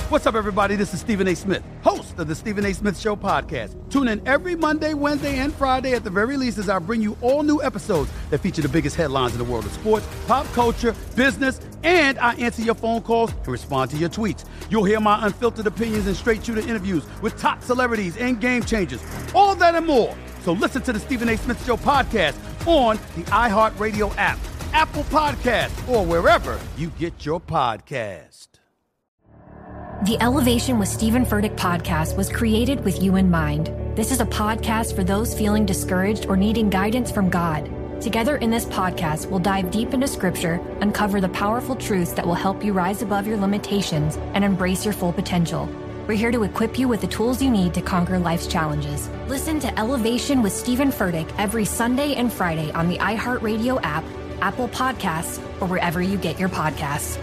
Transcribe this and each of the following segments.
What's up, everybody? This is Stephen A. Smith, host of the Stephen A. Smith Show podcast. Tune in every Monday, Wednesday, and Friday at the very least as I bring you all new episodes that feature the biggest headlines in the world of sports, pop culture, business, and I answer your phone calls and respond to your tweets. You'll hear my unfiltered opinions and straight-shooter interviews with top celebrities and game changers. All that and more. So listen to the Stephen A. Smith Show podcast on the iHeartRadio app, Apple Podcasts, or wherever you get your podcast. The Elevation with Stephen Furtick podcast was created with you in mind. This is a podcast for those feeling discouraged or needing guidance from God. Together in this podcast, we'll dive deep into Scripture, uncover the powerful truths that will help you rise above your limitations and embrace your full potential. We're here to equip you with the tools you need to conquer life's challenges. Listen to Elevation with Stephen Furtick every Sunday and Friday on the iHeartRadio app, Apple Podcasts, or wherever you get your podcasts.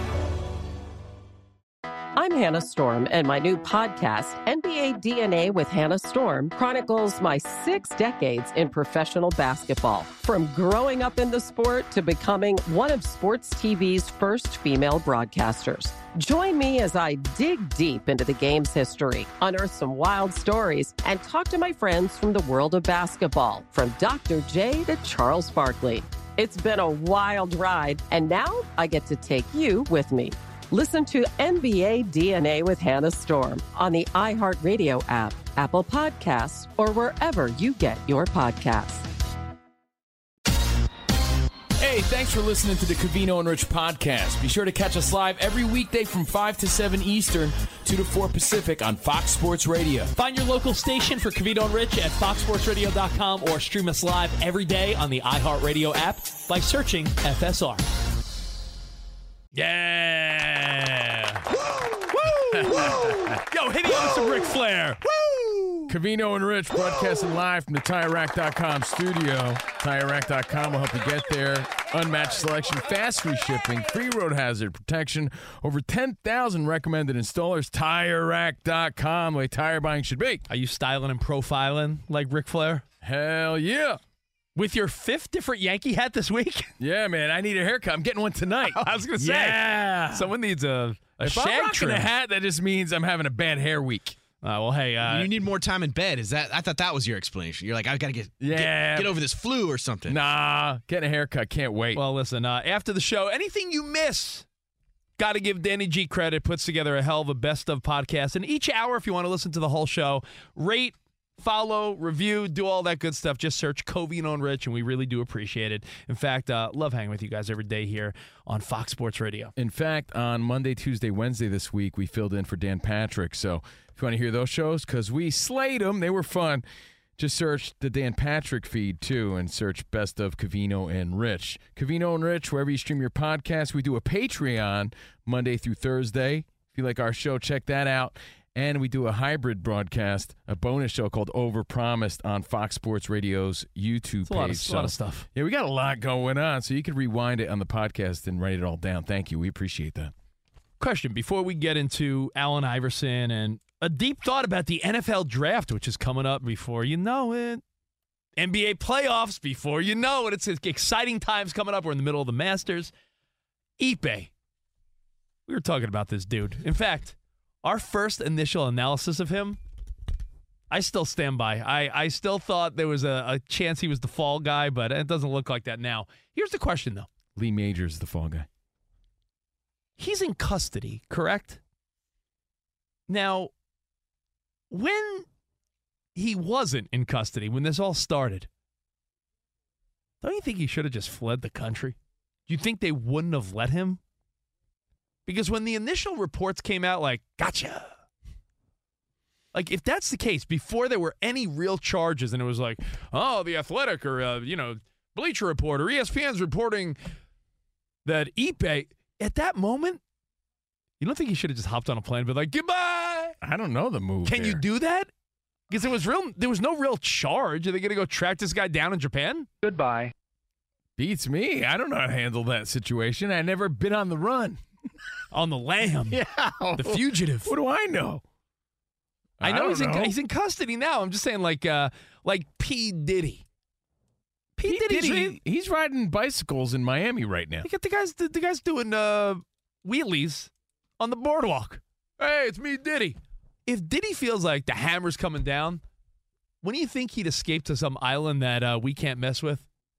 I'm Hannah Storm, and my new podcast, NBA DNA with Hannah Storm, chronicles my 6 decades in professional basketball. From growing up in the sport to becoming one of sports TV's first female broadcasters. Join me as I dig deep into the game's history, unearth some wild stories, and talk to my friends from the world of basketball, from Dr. J to Charles Barkley. It's been a wild ride, and now I get to take you with me. Listen to NBA DNA with Hannah Storm on the iHeartRadio app, Apple Podcasts, or wherever you get your podcasts. Hey, thanks for listening to the Covino and Rich podcast. Be sure to catch us live every weekday from 5 to 7 Eastern, 2 to 4 Pacific on Fox Sports Radio. Find your local station for Covino and Rich at foxsportsradio.com or stream us live every day on the iHeartRadio app by searching FSR. Yeah! Woo! Yo, hit me up with some Ric Flair. Woo! Covino and Rich broadcasting live from the TireRack.com studio. TireRack.com will help you get there. Unmatched selection, fast free shipping, free road hazard protection, over 10,000 recommended installers. TireRack.com, the way tire buying should be. Are you styling and profiling like Ric Flair? Hell yeah. With your 5th different Yankee hat this week? Yeah, man. I need a haircut. I'm getting one tonight. I was going to say. Yeah. Someone needs a if shag I'm rocking trim. a hat, that just means I'm having a bad hair week. Well, hey. You need more time in bed. Is that? I thought that was your explanation. You're like, I've got to get over this flu or something. Nah, getting a haircut. Can't wait. Well, listen, after the show, anything you miss, got to give Danny G credit. Puts together a hell of a best of podcast. And each hour, if you want to listen to the whole show, rate, follow, review, do all that good stuff. Just search Covino and Rich, and we really do appreciate it. In fact, love hanging with you guys every day here on Fox Sports Radio. In fact, on Monday, Tuesday, Wednesday this week, we filled in for Dan Patrick. So if you want to hear those shows, because we slayed them, they were fun, just search the Dan Patrick feed, too, and search Best of Covino and Rich. Covino and Rich, wherever you stream your podcast. We do a Patreon Monday through Thursday. If you like our show, check that out. And we do a hybrid broadcast, a bonus show called Overpromised on Fox Sports Radio's YouTube page. A lot of stuff. Yeah, we got a lot going on, so you can rewind it on the podcast and write it all down. Thank you. We appreciate that. Question, before we get into Allen Iverson and a deep thought about the NFL draft, which is coming up before you know it. NBA playoffs before you know it. It's exciting times coming up. We're in the middle of the Masters. Ipe. We were talking about this dude. In fact, our first initial analysis of him, I still stand by. I still thought there was a chance he was the fall guy, but it doesn't look like that now. Here's the question, though. Lee Majors, the fall guy. He's in custody, correct? Now, when he wasn't in custody, when this all started, don't you think he should have just fled the country? Do you think they wouldn't have let him? Because when the initial reports came out, like, gotcha. Like, if that's the case, before there were any real charges, and it was like, oh, The Athletic or, Bleacher Report or ESPN's reporting that Ipe, at that moment, you don't think he should have just hopped on a plane and been like, goodbye? I don't know the move. Can you do that? Because there was no real charge. Are they going to go track this guy down in Japan? Goodbye. Beats me. I don't know how to handle that situation. I've never been on the run. On the lam. Yeah. The fugitive. What do I know? I know he's in custody now. I'm just saying like P. Diddy. P. Diddy. He's riding bicycles in Miami right now. You got the guys doing wheelies on the boardwalk. Hey, it's me, Diddy. If Diddy feels like the hammer's coming down, when do you think he'd escape to some island that we can't mess with?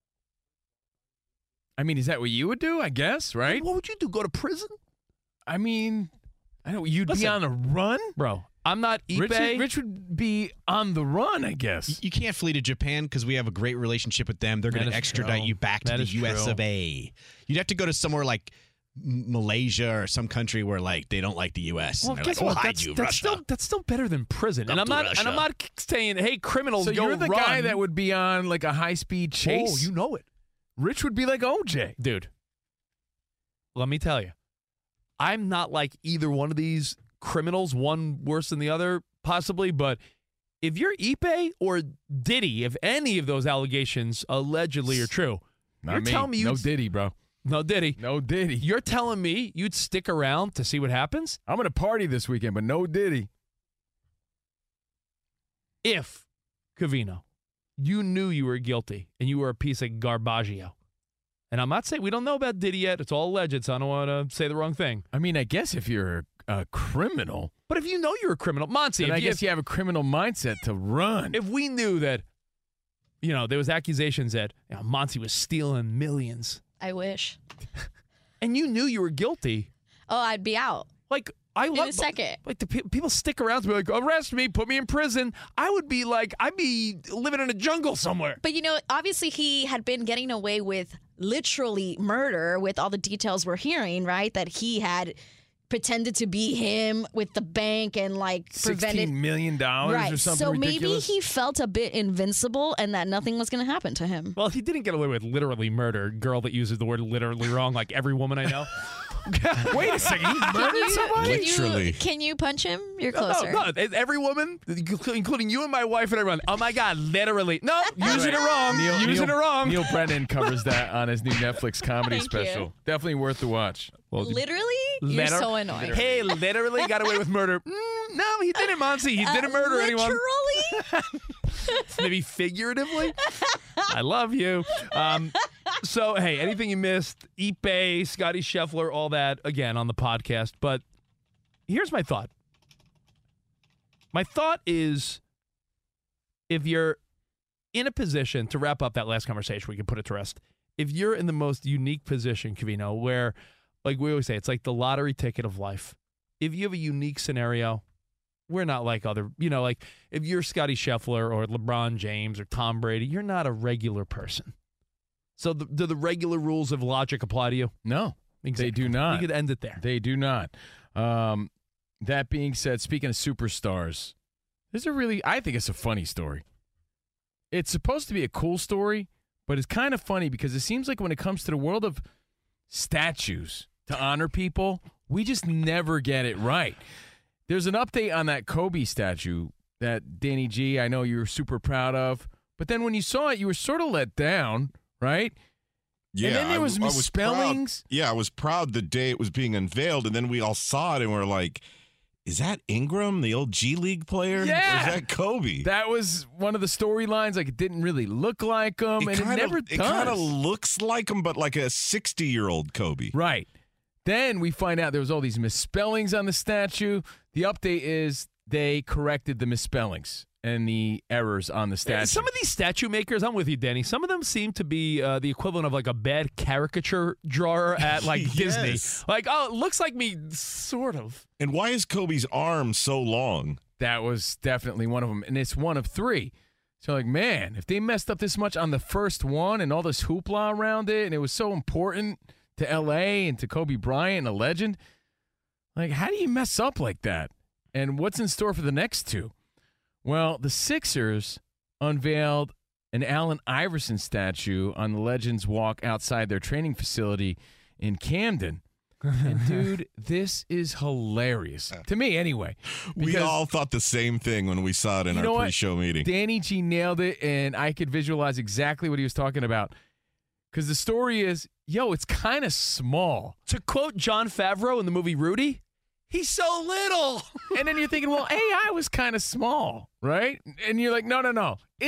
I mean, is that what you would do? I guess, right? What would you do? Go to prison? I mean, I know you'd be on a run, bro. I'm not Ipe. Rich would be on the run, I guess. You can't flee to Japan because we have a great relationship with them. They're going to extradite you back to the U.S. of A. You'd have to go to somewhere like Malaysia or some country where like they don't like the U.S. Well, guess what? That's still better than prison. And I'm not saying, hey, criminals, so go you're the run. guy that would be on like a high-speed chase. Oh, you know it. Rich would be like OJ. Dude, let me tell you, I'm not like either one of these criminals, one worse than the other, possibly, but if you're Ipe or Diddy, if any of those allegations allegedly are true, you're telling me no Diddy, bro. No Diddy. No Diddy. You're telling me you'd stick around to see what happens? I'm going to party this weekend, but no Diddy. If, Covino, you knew you were guilty and you were a piece of garbaggio, and I'm not saying we don't know about Diddy yet. It's all alleged, so I don't want to say the wrong thing. I mean, I guess if you're a criminal. But if you know you're a criminal, Monty, then I guess you have a criminal mindset to run. If we knew that, there was accusations that Monty was stealing millions. I wish. And you knew you were guilty. Oh, I'd be out. Like, in a second. Like, the people stick around to be like, arrest me, put me in prison. I'd be living in a jungle somewhere. But, obviously he had been getting away with literally murder with all the details we're hearing, right? That he had pretended to be him with the bank and prevented $16 million or something so ridiculous. Maybe he felt a bit invincible and that nothing was going to happen to him. Well, he didn't get away with literally murder. Girl that uses the word literally wrong, like every woman I know. Wait a second, he murdered somebody? Literally. Can you punch him? You're closer. No, every woman, including you and my wife and everyone. Oh my God, literally. No, using it wrong. Using it wrong. Neil Brennan covers that on his new Netflix comedy Thank special. you. Definitely worth the watch. Well, literally? You're so annoying. Hey, literally got away with murder. No, he didn't, Monty. He didn't murder anyone. Literally? Maybe figuratively. I love you. So, hey, anything you missed, Ipe, Scotty Scheffler, all that, again, on the podcast. But here's my thought. My thought is, if you're in a position, to wrap up that last conversation, we can put it to rest. If you're in the most unique position, Covino, where, like we always say, it's like the lottery ticket of life. If you have a unique scenario, we're not like other, like if you're Scotty Scheffler or LeBron James or Tom Brady, you're not a regular person. So do the regular rules of logic apply to you? No, exactly. They do not. We could end it there. They do not. That being said, speaking of superstars, I think it's a funny story. It's supposed to be a cool story, but it's kind of funny because it seems like when it comes to the world of statues to honor people, we just never get it right. There's an update on that Kobe statue that, Danny G, I know you're super proud of. But then when you saw it, you were sort of let down, right? Yeah. And then there was misspellings. I was proud the day it was being unveiled, and then we all saw it and we're like, is that Ingram, the old G League player? Yeah. Or is that Kobe? That was one of the storylines. Like, it didn't really look like him, and it never does. It kind of looks like him, but like a 60-year-old Kobe. Right. Then we find out there was all these misspellings on the statue. The update is they corrected the misspellings and the errors on the statue. Some of these statue makers, I'm with you, Danny. Some of them seem to be the equivalent of like a bad caricature drawer at like Yes. Disney. Like, oh, it looks like me, sort of. And why is Kobe's arm so long? That was definitely one of them, and it's one of three. So, like, man, if they messed up this much on the first one and all this hoopla around it, and it was so important to L.A. and to Kobe Bryant, a legend, like, how do you mess up like that? And what's in store for the next two? Well, the Sixers unveiled an Allen Iverson statue on the Legends Walk outside their training facility in Camden. And, dude, this is hilarious. To me, anyway. We all thought the same thing when we saw it in our pre-show meeting. Danny G nailed it, and I could visualize exactly what he was talking about. Because the story is, it's kind of small. To quote Jon Favreau in the movie Rudy, he's so little. And then you're thinking, well, AI was kind of small, right? And you're like, no. It's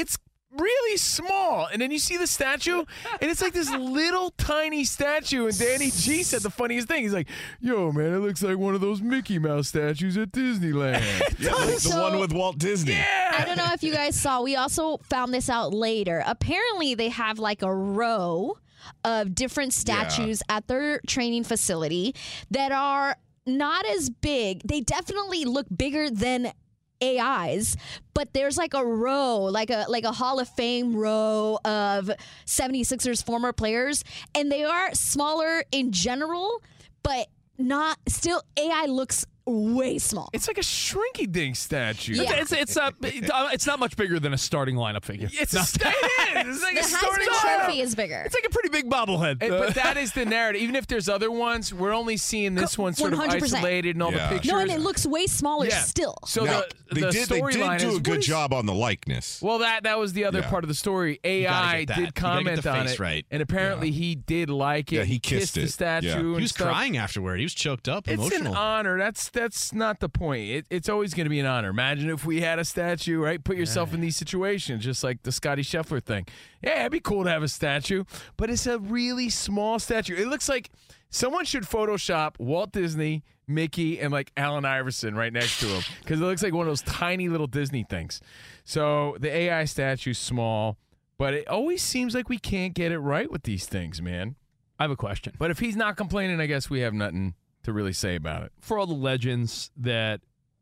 really small. And then you see the statue, and it's like this little tiny statue. And Danny G said the funniest thing. He's like, yo, man, it looks like one of those Mickey Mouse statues at Disneyland. Yeah, the one with Walt Disney. Yeah. I don't know if you guys saw. We also found this out later. Apparently, they have like a row of different statues at their training facility that are not as big. They definitely look bigger than AIs, but there's like a row, like a Hall of Fame row of 76ers former players, and they are smaller in general, but not still AI looks way small. It's like a shrinky-dink statue. Yeah. It's not much bigger than a starting lineup figure. It's like The a starting Heisman lineup. Trophy is bigger. It's like a pretty big bobblehead. But that is the narrative. Even if there's other ones, we're only seeing this one sort of 100%. isolated and all the pictures. No, and it looks way smaller still. So Now, the they storyline did do is, a good job on the likeness. Well, that was the other Yeah. part of the story. AI get that. did You gotta get comment the on face it, right. and apparently he did like it. Yeah, he kissed the it. statue. Yeah. And He was stuff. crying afterward. He was choked up, It's emotional. an honor. That's not the point. It's always going to be an honor. Imagine if we had a statue, right? Put yourself in these situations, just like the Scotty Scheffler thing. Yeah, it'd be cool to have a statue, but it's a really small statue. It looks like someone should Photoshop Walt Disney, Mickey, and like Allen Iverson right next to him, because it looks like one of those tiny little Disney things. So the AI statue's small, but it always seems like we can't get it right with these things, man. I have a question. But if he's not complaining, I guess we have nothing to really say about it. For all the legends that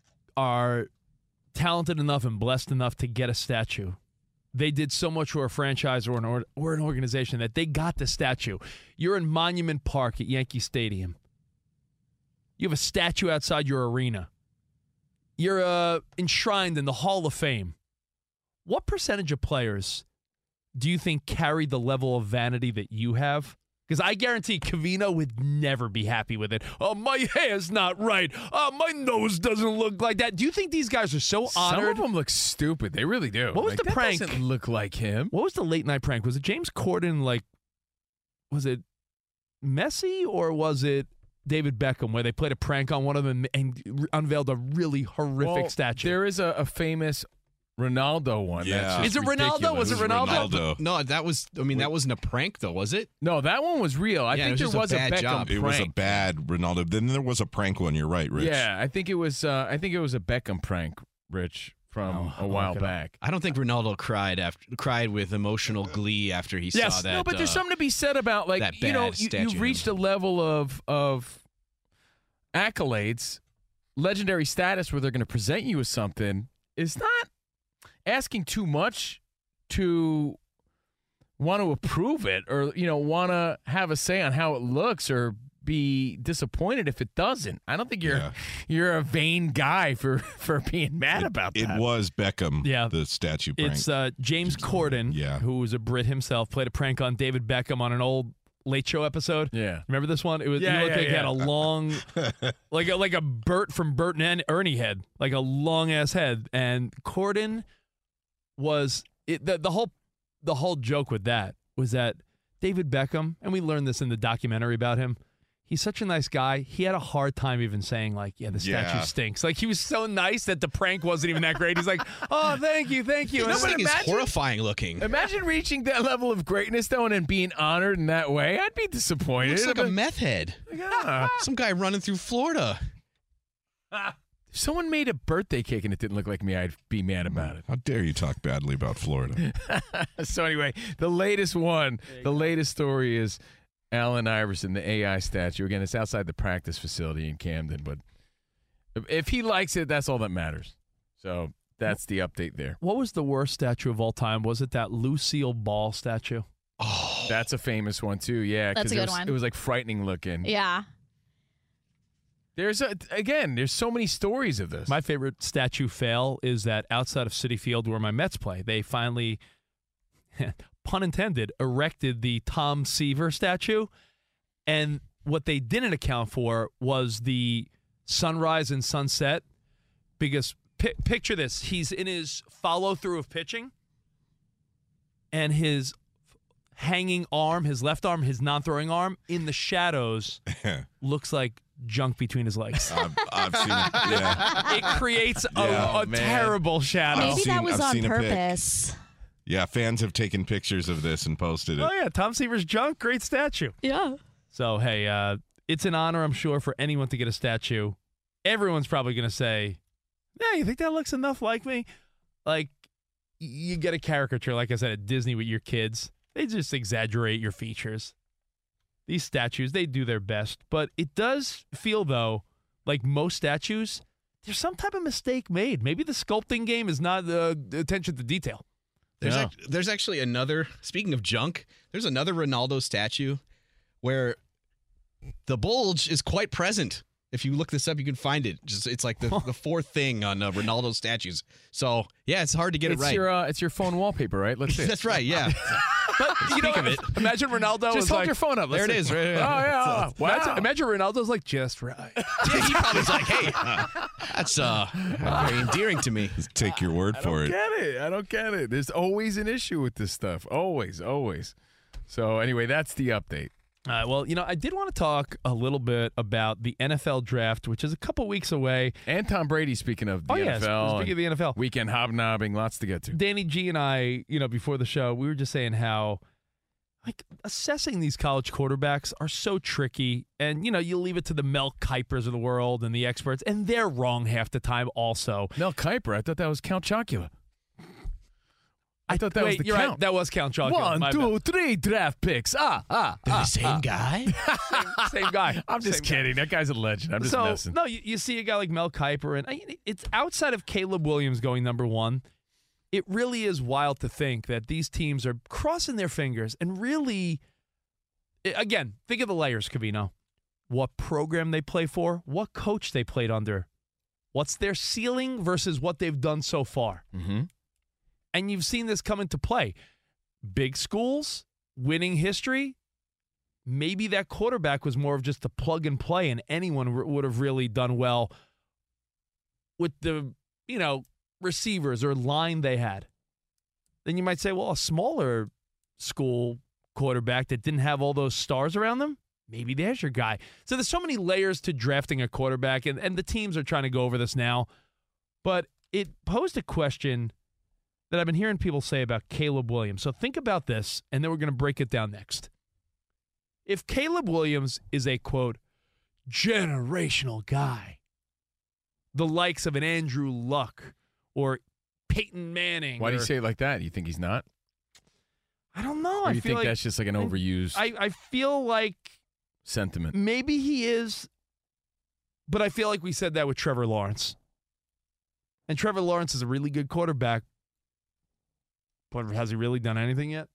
are talented enough and blessed enough to get a statue, they did so much for a franchise or an organization that they got the statue. You're in Monument Park at Yankee Stadium. You have a statue outside your arena. You're enshrined in the Hall of Fame. What percentage of players do you think carry the level of vanity that you have? Because I guarantee Covino would never be happy with it. Oh, my hair's not right. Oh, my nose doesn't look like that. Do you think these guys are so honored? Some of them look stupid. They really do. What was Like, the that prank? Doesn't look like him. What was the late night prank? Was it James Corden? Was it Messi or was it David Beckham, where they played a prank on one of them and unveiled a really horrific statue? There is a famous Ronaldo one. Yeah. That's just Is it Ronaldo? ridiculous. Was it Ronaldo? No, that wasn't a prank, though, was it? No, that one was real. I Yeah, think it there was was just a a bad Beckham job. prank. It was a bad Ronaldo. Then there was a prank one. You're right, Rich. Yeah, I think it was. I think it was a Beckham prank, Rich, from a while back. I don't think Ronaldo cried with emotional glee after he saw that. No, but there's something to be said about, like, that you know, bad statue. you've reached a level of accolades, legendary status, where they're going to present you with something. It's not asking too much to want to approve it, or want to have a say on how it looks, or be disappointed if it doesn't. I don't think you're a vain guy for being mad about that. It was Beckham, Yeah. the statue prank. It's James Corden, who was a Brit himself, played a prank on David Beckham on an old Late Show episode. Yeah. Remember this one? It was he had a long, like a Bert from Bert and Ernie head, like a long ass head. And Corden was the whole joke with that was that David Beckham, and we learned this in the documentary about him. He's such a nice guy. He had a hard time even saying, like, yeah, the statue stinks. Like, he was so nice that the prank wasn't even that great. He's like, oh, thank you. This thing is horrifying looking. Imagine reaching that level of greatness, though, and then being honored in that way. I'd be disappointed. Looks like a meth head. Yeah. Some guy running through Florida. If someone made a birthday cake and it didn't look like me, I'd be mad about it. How dare you talk badly about Florida? So anyway, the latest story is Allen Iverson, the AI statue. Again, it's outside the practice facility in Camden, but if he likes it, that's all that matters. So that's the update there. What was the worst statue of all time? Was it that Lucille Ball statue? Oh, that's a famous one too. Yeah, That's a good one. It was like frightening looking. Yeah. There's so many stories of this. My favorite statue fail is that outside of Citi Field where my Mets play, they finally, pun intended, erected the Tom Seaver statue. And what they didn't account for was the sunrise and sunset. Because picture this. He's in his follow-through of pitching, and his hanging arm, his left arm, his non-throwing arm, in the shadows looks like junk between his legs. I've seen it. Yeah. It creates a terrible shadow. Maybe that was I've on seen a pic. purpose. Yeah, fans have taken pictures of this and posted it. Oh, yeah, Tom Seaver's junk, great statue. Yeah. So, hey, it's an honor, I'm sure, for anyone to get a statue. Everyone's probably going to say, yeah, you think that looks enough like me? Like, you get a caricature, like I said, at Disney with your kids. They just exaggerate your features. These statues, they do their best. But it does feel, though, like most statues, there's some type of mistake made. Maybe the sculpting game is not attention to detail. There's actually another, speaking of junk, there's another Ronaldo statue where the bulge is quite present. If you look this up, you can find it. It's like the fourth thing on Ronaldo statues. So, yeah, it's hard to get it right. It's your phone wallpaper, right? Let's see it. That's right, yeah. But speak of it, imagine Ronaldo just hold like, your phone up. There it is. Right, oh, yeah. Wow. Imagine Ronaldo's like, just right. Yeah, he probably was like, hey, that's very endearing to me. Just take your word for it. I don't get it. There's always an issue with this stuff. Always. So, anyway, that's the update. Well, I did want to talk a little bit about the NFL draft, which is a couple weeks away. And Tom Brady, speaking of the NFL. Speaking of the NFL. Weekend hobnobbing, lots to get to. Danny G and I, before the show, we were just saying how, assessing these college quarterbacks are so tricky. And, you leave it to the Mel Kipers of the world and the experts, and they're wrong half the time also. Mel Kiper? I thought that was Count Chocula. I thought that was the you're count. Right. That was Count Chocula. 1, 2, 3 draft picks. They're the same guy? Same guy. I'm just kidding. That guy's a legend. I'm just messing. No, you see a guy like Mel Kiper, and it's outside of Caleb Williams going number 1. It really is wild to think that these teams are crossing their fingers and really, again, think of the layers, Covino. What program they play for, what coach they played under, what's their ceiling versus what they've done so far. Mm-hmm. And you've seen this come into play. Big schools, winning history. Maybe that quarterback was more of just a plug and play, and anyone would have really done well with the, receivers or line they had. Then you might say, well, a smaller school quarterback that didn't have all those stars around them, maybe there's your guy. So there's so many layers to drafting a quarterback, and the teams are trying to go over this now. But it posed a question that I've been hearing people say about Caleb Williams. So think about this, and then we're going to break it down next. If Caleb Williams is a, quote, generational guy, the likes of an Andrew Luck or Peyton Manning. Why do you say it like that? You think he's not? I don't know. Or I you feel think like that's just like an overused I feel like sentiment? Maybe he is, but I feel like we said that with Trevor Lawrence. And Trevor Lawrence is a really good quarterback, but has he really done anything yet?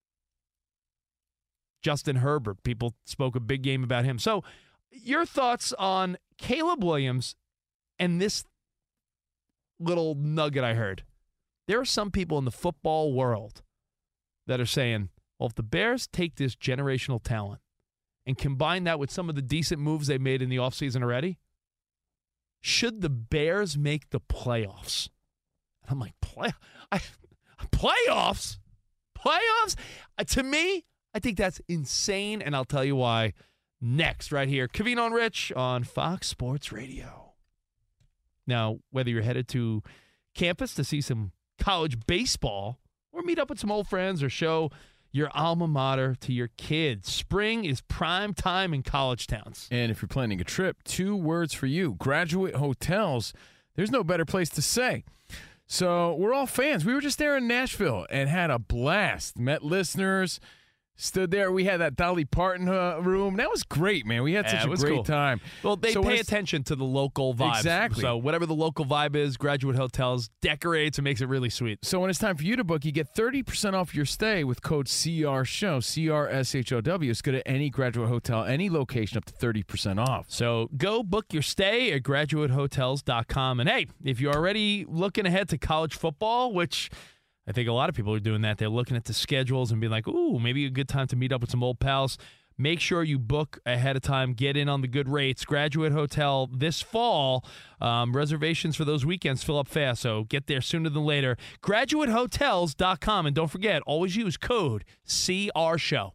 Justin Herbert, people spoke a big game about him. So your thoughts on Caleb Williams and this little nugget I heard. There are some people in the football world that are saying, well, if the Bears take this generational talent and combine that with some of the decent moves they made in the offseason already, should the Bears make the playoffs? And I'm like, playoffs? Playoffs? To me, I think that's insane, and I'll tell you why next, right here. Covino and Rich on Fox Sports Radio. Now, whether you're headed to campus to see some college baseball or meet up with some old friends or show your alma mater to your kids, spring is prime time in college towns. And if you're planning a trip, 2 words for you, Graduate Hotels. There's no better place to stay. So we're all fans. We were just there in Nashville and had a blast. Met listeners, stood there. We had that Dolly Parton room. That was great, man. We had such a great time. Well, they pay attention to the local vibe. Exactly. So whatever the local vibe is, Graduate Hotels decorates and makes it really sweet. So when it's time for you to book, you get 30% off your stay with code CRSHOW, CRSHOW. It's good at any Graduate Hotel, any location, up to 30% off. So go book your stay at graduatehotels.com. And hey, if you're already looking ahead to college football, which I think a lot of people are doing that. They're looking at the schedules and being like, ooh, maybe a good time to meet up with some old pals. Make sure you book ahead of time. Get in on the good rates. Graduate Hotel this fall. Reservations for those weekends fill up fast, so get there sooner than later. GraduateHotels.com. And don't forget, always use code CRSHOW.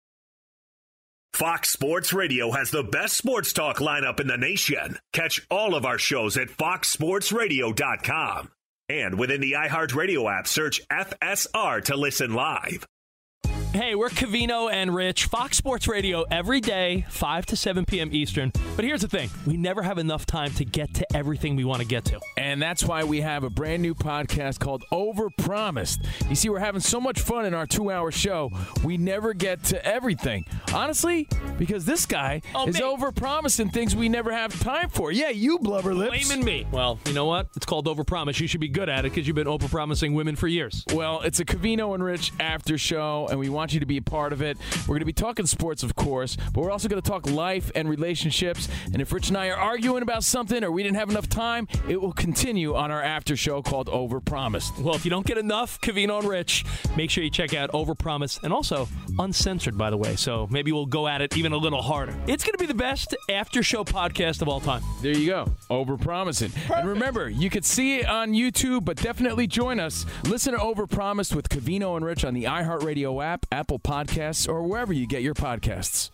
Fox Sports Radio has the best sports talk lineup in the nation. Catch all of our shows at foxsportsradio.com. And within the iHeartRadio app, search FSR to listen live. Hey, we're Covino and Rich, Fox Sports Radio every day, 5 to 7 p.m. Eastern. But here's the thing. We never have enough time to get to everything we want to get to. And that's why we have a brand new podcast called Overpromised. You see, we're having so much fun in our 2-hour show, we never get to everything. Honestly, because this guy is overpromising things we never have time for. Yeah, you blubber lips. Blaming me. Well, you know what? It's called Overpromise. You should be good at it because you've been overpromising women for years. Well, it's a Covino and Rich after show, and we want you to be a part of it. We're going to be talking sports, of course, but we're also going to talk life and relationships. And if Rich and I are arguing about something or we didn't have enough time, it will continue on our after show called Overpromised. Well, if you don't get enough Covino and Rich, make sure you check out Overpromise, and also uncensored, by the way. So maybe we'll go at it even a little harder. It's going to be the best after show podcast of all time. There you go. Overpromising. And remember, you could see it on YouTube, but definitely join us. Listen to Overpromised with Covino and Rich on the iHeartRadio app, Apple Podcasts, or wherever you get your podcasts.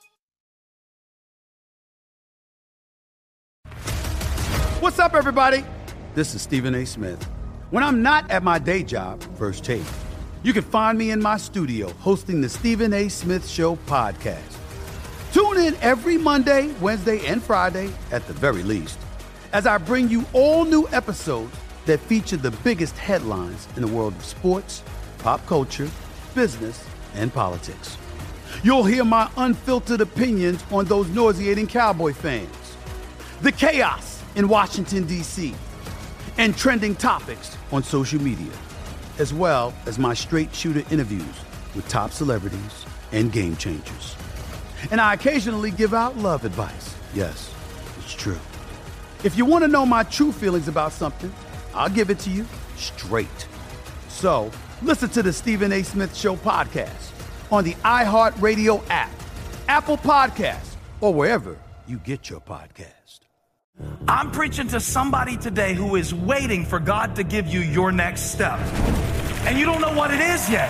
What's up, everybody? This is Stephen A. Smith. When I'm not at my day job, First Take, you can find me in my studio hosting the Stephen A. Smith Show podcast. Tune in every Monday, Wednesday, and Friday, at the very least, as I bring you all new episodes that feature the biggest headlines in the world of sports, pop culture, business, and politics. You'll hear my unfiltered opinions on those nauseating Cowboy fans, the chaos in Washington, D.C., and trending topics on social media, as well as my straight shooter interviews with top celebrities and game changers. And I occasionally give out love advice. Yes, it's true. If you want to know my true feelings about something, I'll give it to you straight. So listen to the Stephen A. Smith Show podcast on the iHeartRadio app, Apple Podcasts, or wherever you get your podcast. I'm preaching to somebody today who is waiting for God to give you your next step. And you don't know what it is yet.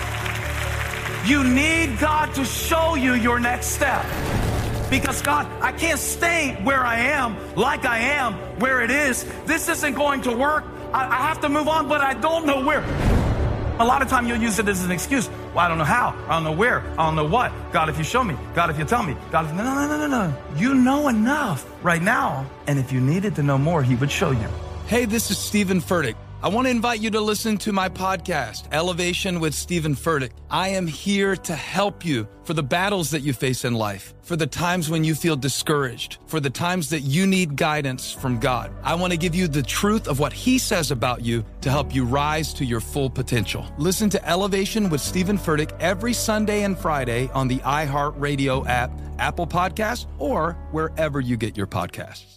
You need God to show you your next step. Because God, I can't stay where I am, like I am, where it is. This isn't going to work. I have to move on, but I don't know where. A lot of time you'll use it as an excuse. Well, I don't know how. I don't know where. I don't know what. God, if you show me. God, if you tell me. God, if... No. You know enough right now. And if you needed to know more, he would show you. Hey, this is Stephen Furtick. I want to invite you to listen to my podcast, Elevation with Stephen Furtick. I am here to help you for the battles that you face in life, for the times when you feel discouraged, for the times that you need guidance from God. I want to give you the truth of what He says about you to help you rise to your full potential. Listen to Elevation with Stephen Furtick every Sunday and Friday on the iHeartRadio app, Apple Podcasts, or wherever you get your podcasts.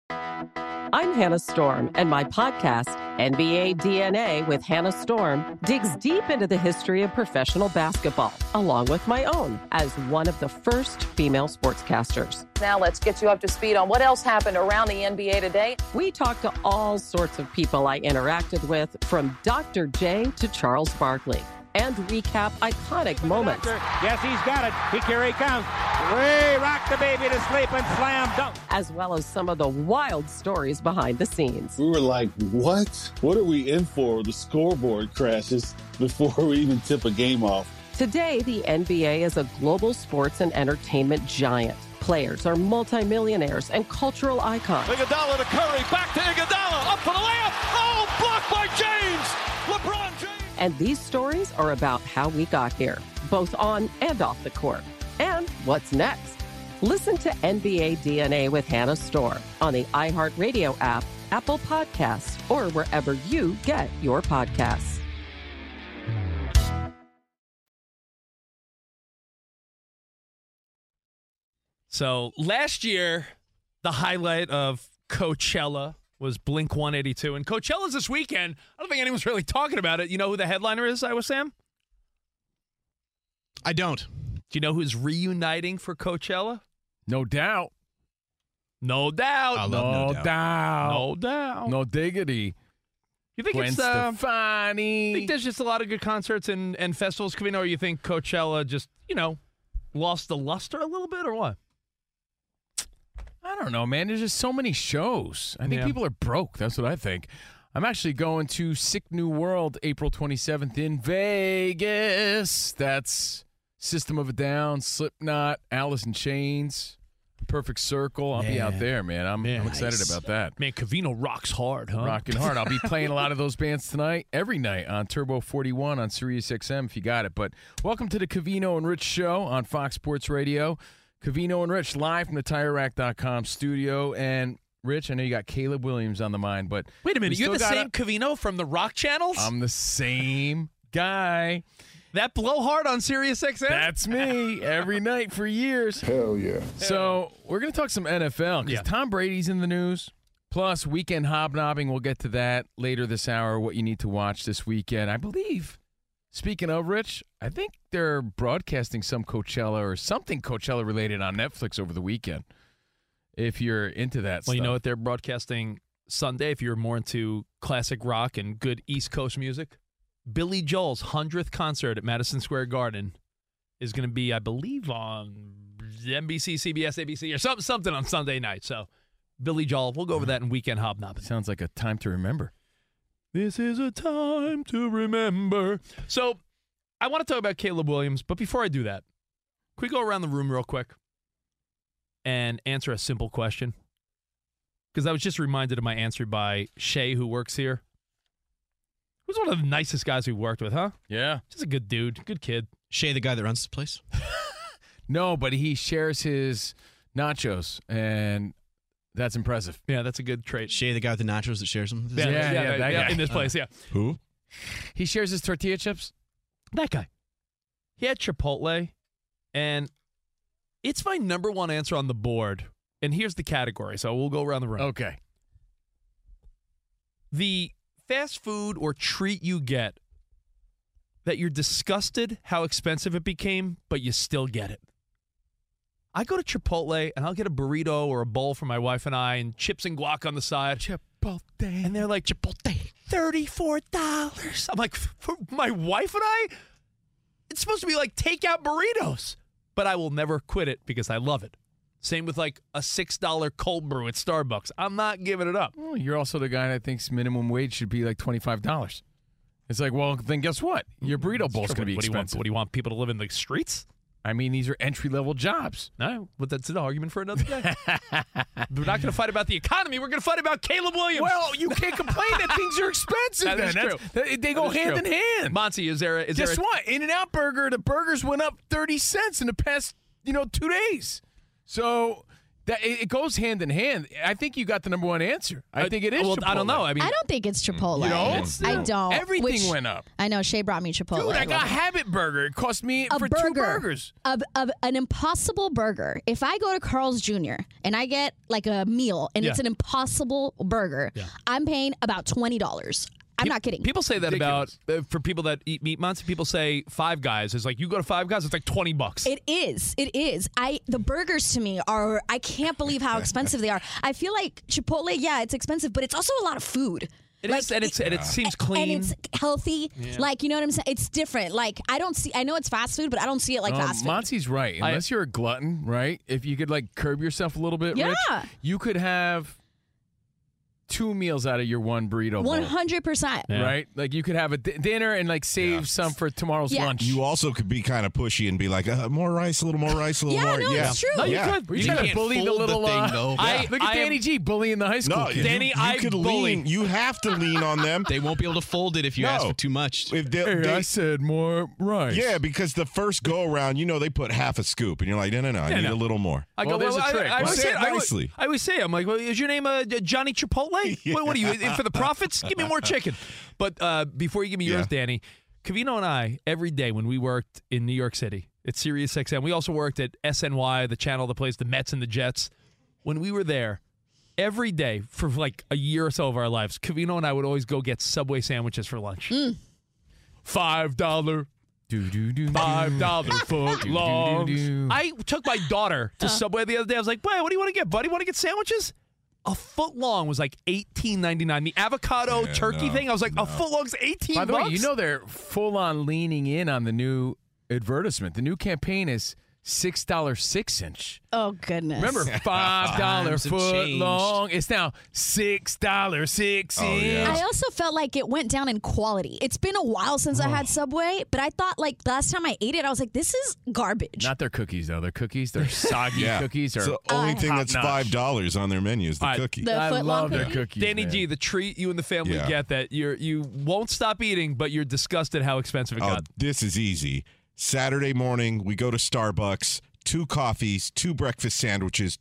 I'm Hannah Storm, and my podcast, NBA DNA with Hannah Storm, digs deep into the history of professional basketball, along with my own, as one of the first female sportscasters. Now let's get you up to speed on what else happened around the NBA today. We talk to all sorts of people I interacted with, from Dr. J to Charles Barkley, and recap iconic moments. Yes, he's got it. Here he comes. Way rock the baby to sleep and slam dunk. As well as some of the wild stories behind the scenes. We were like, what? What are we in for? The scoreboard crashes before we even tip a game off. Today, the NBA is a global sports and entertainment giant. Players are multimillionaires and cultural icons. Iguodala to Curry, back to Iguodala, up for the layup. Oh, blocked by James. LeBron James. And these stories are about how we got here, both on and off the court. And what's next? Listen to NBA DNA with Hannah Storm on the iHeartRadio app, Apple Podcasts, or wherever you get your podcasts. So last year, the highlight of Coachella was Blink-182. And Coachella's this weekend. I don't think anyone's really talking about it. You know who the headliner is, Iowa Sam? I don't. Do you know who's reuniting for Coachella? No doubt. No doubt. I love No Doubt. No doubt. No diggity. You think Gwen it's Stefani. You think there's just a lot of good concerts and festivals coming, or you think Coachella just, lost the luster a little bit, or what? I don't know, man. There's just so many shows. I think people are broke. That's what I think. I'm actually going to Sick New World April 27th in Vegas. That's System of a Down, Slipknot, Alice in Chains, Perfect Circle. I'll be out there, man. I'm excited about that. Man, Covino rocks hard, huh? Rocking hard. I'll be playing a lot of those bands tonight, every night on Turbo 41 on Sirius XM if you got it. But welcome to the Covino and Rich Show on Fox Sports Radio. Covino and Rich live from the TireRack.com studio. And Rich, I know you got Caleb Williams on the mind, but wait a minute, you're the same Covino from the rock channels? I'm the same guy. That blowhard on Sirius XM? That's me every night for years. Hell yeah. So we're going to talk some NFL because Tom Brady's in the news. Plus, weekend hobnobbing. We'll get to that later this hour, what you need to watch this weekend. I believe, speaking of, Rich, I think they're broadcasting some Coachella or something Coachella-related on Netflix over the weekend. If you're into that stuff. Well, you know what they're broadcasting Sunday if you're more into classic rock and good East Coast music? Billy Joel's 100th concert at Madison Square Garden is going to be, I believe, on NBC, CBS, ABC, or something on Sunday night. So, Billy Joel, we'll go over that in Weekend Hobnobbing. Sounds like a time to remember. This is a time to remember. So, I want to talk about Caleb Williams, but before I do that, can we go around the room real quick and answer a simple question? Because I was just reminded of my answer by Shay, who works here. He was one of the nicest guys we worked with, huh? Yeah. Just a good dude, good kid. Shay, the guy that runs the place? No, but he shares his nachos, and that's impressive. Yeah, that's a good trait. Shay, the guy with the nachos that shares them? Yeah, that guy. In this place, yeah. Who? He shares his tortilla chips? That guy. He had Chipotle, and it's my number one answer on the board. And here's the category, so we'll go around the room. Okay. The fast food or treat you get that you're disgusted how expensive it became, but you still get it. I go to Chipotle, and I'll get a burrito or a bowl for my wife and I, and chips and guac on the side. Chipotle. And they're like, Chipotle, $34. I'm like, for my wife and I? It's supposed to be like takeout burritos. But I will never quit it because I love it. Same with like a $6 cold brew at Starbucks. I'm not giving it up. Well, you're also the guy that thinks minimum wage should be like $25. It's like, well, then guess what? Your burrito bowl's going to be expensive. What do you want people to live in the streets? I mean, these are entry-level jobs. No, but that's an argument for another day. We're not going to fight about the economy. We're going to fight about Caleb Williams. Well, you can't complain that things are expensive. That is true. They go hand in hand. Monty, Guess what? In-N-Out Burger, the burgers went up 30 cents in the past, 2 days. So that it goes hand in hand. I think you got the number one answer. I think it is Chipotle. I don't know. I don't think it's Chipotle. I don't. Everything went up. I know. Shay brought me Chipotle. Dude, I got Habit Burger. It cost me for 2 burgers. Of an Impossible Burger. If I go to Carl's Jr. and I get like a meal and it's an Impossible Burger, I'm paying about $20. I'm not kidding. People say that about, for people that eat meat, Monty, people say Five Guys. It's like, you go to Five Guys, it's like $20. It is. The burgers to me are, I can't believe how expensive they are. I feel like Chipotle, it's expensive, but it's also a lot of food. It is, and it seems clean. And it's healthy. Yeah. Like, you know what I'm saying? It's different. Like, I know it's fast food, but I don't see it like fast food. Monty's right. Unless you're a glutton, right? If you could, like, curb yourself a little bit, Rich, you could have 2 meals out of your one burrito bowl. 100%. Right? Like, you could have a dinner and, like, save some for tomorrow's lunch. You also could be kind of pushy and be like, more rice, a little more rice, a little more. No, it's true. No, you could. You trying to bully the little thing, though. Look at Danny G bullying the high school kid. Danny, you could bully. lean. You have to lean on them. They won't be able to fold it if you ask for too much. If I said more rice. Yeah, because the first go-around, they put half a scoop, and you're like, no, I need a little more. I go, there's a trick. I say it nicely. I always say, I'm like, well, is your name Johnny Chipotle? What are you, for the profits? Give me more chicken. But before you give me yours, Danny, Covino and I, every day when we worked in New York City at Sirius XM, we also worked at SNY, the channel that plays the Mets and the Jets. When we were there, every day for like a year or so of our lives, Covino and I would always go get Subway sandwiches for lunch. $5. $5 foot longs. I took my daughter to Subway the other day. I was like, "Boy, what do you want to get, buddy? Want to get sandwiches?" A foot long was like $18.99. The avocado turkey thing, I was like, a foot long's $18. By the way, they're full on leaning in on the new advertisement. The new campaign is $6 6-inch. Oh, goodness. Remember, $5 Times have foot changed. long. It's now $6 6-inch. I also felt like it went down in quality. It's been a while since I had Subway, but I thought like last time I ate it, I was like, this is garbage. Not their cookies, though. Their cookies, their soggy cookies are It's the only thing that's top-notch. $5 on their menu is the cookie. I love their cookies. Danny man. G, the treat you and the family Yeah. get that you won't stop eating, but you're disgusted how expensive it got. This is easy. Saturday morning, we go to Starbucks. 2 coffees, 2 breakfast sandwiches,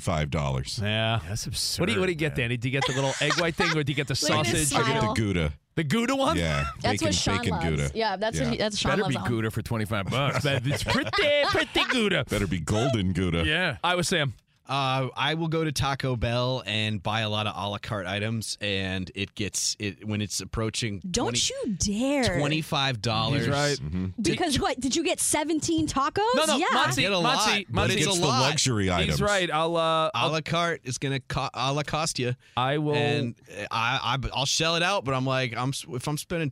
$25. Yeah. That's absurd. What do you get, Danny? Do you get the little egg white thing, or do you get the Look at his sausage? I get the Smile. Gouda. The Gouda one? Yeah. That's what Sean loves. Gouda. Yeah, that's what Sean Better loves. be on. Gouda for $25. It's pretty Gouda. Better be golden Gouda. Yeah. I was Sam. I will go to Taco Bell and buy a lot of a la carte items, and it gets it when it's approaching. Don't you dare. $25. He's right. Because what? Did you get 17 tacos? No, yeah. Monty, Get a lot, but Monty, it's It's a the lot. luxury items. He's right. A la carte is gonna cost you. I will. And I'll shell it out, but I'm like, if I'm spending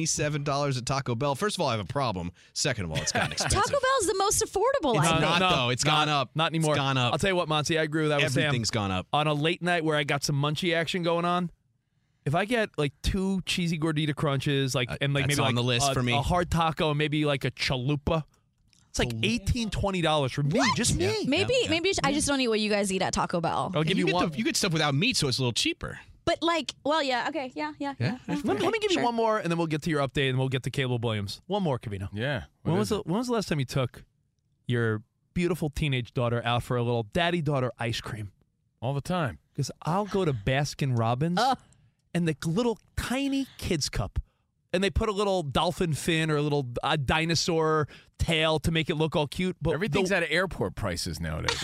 $27 at Taco Bell, first of all, I have a problem. Second of all, it's gotten expensive. Taco Bell's the most affordable, I It's think. not, though. It's gone up. Not anymore. It's gone up. I'll tell you what, Monty, I agree with that with Sam. Everything's gone up. On a late night where I got some munchie action going on, if I get like 2 cheesy gordita crunches, and like that's maybe on like the list for me. a hard taco and maybe like a chalupa, it's like $18, $20 for me, just me. Maybe I just don't eat what you guys eat at Taco Bell. I'll give you one. You get stuff without meat, so it's a little cheaper. But like, well, yeah, okay, yeah. Let me give you one more, and then we'll get to your update, and we'll get to Caleb Williams. One more, Cavino. Yeah. When was the last time you took your beautiful teenage daughter out for a little daddy-daughter ice cream? All the time. Because I'll go to Baskin Robbins and the little tiny kids cup, and they put a little dolphin fin or a little dinosaur tail to make it look all cute. But Everything's at airport prices nowadays.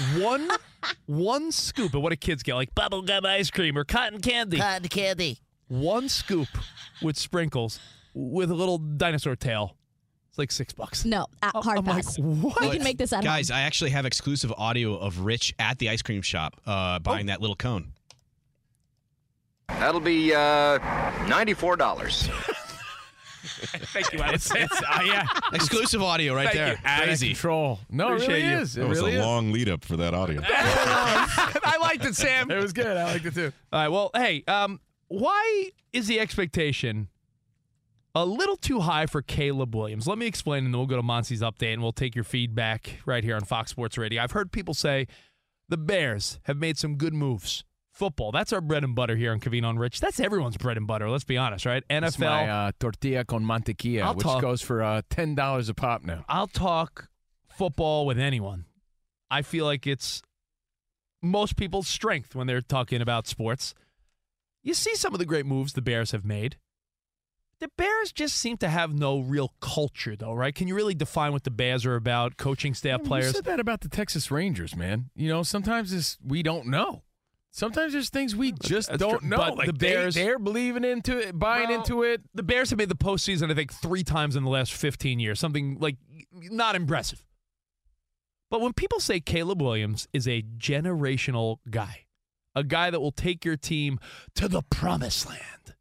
one scoop of what do kids get, like bubblegum ice cream or cotton candy. Cotton candy. One scoop with sprinkles with a little dinosaur tail. It's like $6. No, hard I'm pass. like, what? We can make this at Guys, home. I actually have exclusive audio of Rich at the ice cream shop buying that little cone. That'll be $94. Thank you, Alex. Yeah. Exclusive audio right Thank there. you. Out of Crazy. control. No, it Appreciate really you. is. It That was really a is. long lead up for that audio. I liked it, Sam. It was good. I liked it too. All right, well, hey, why is the expectation a little too high for Caleb Williams? Let me explain, and then we'll go to Monty's update, and we'll take your feedback right here on Fox Sports Radio. I've heard people say the Bears have made some good moves. Football, that's our bread and butter here on Cavino and Rich. That's everyone's bread and butter, let's be honest, right? NFL. It's my tortilla con mantequilla, which goes for $10 a pop now. I'll talk football with anyone. I feel like it's most people's strength when they're talking about sports. You see some of the great moves the Bears have made. The Bears just seem to have no real culture, though, right? Can you really define what the Bears are about, coaching staff, players? You said that about the Texas Rangers, man. You know, sometimes we don't know. Sometimes there's things we just That's don't true. know. But Like the Bears, they're believing into it, buying into it. The Bears have made the postseason, I think, 3 times in the last 15 years. Something like not impressive. But when people say Caleb Williams is a generational guy, a guy that will take your team to the promised land,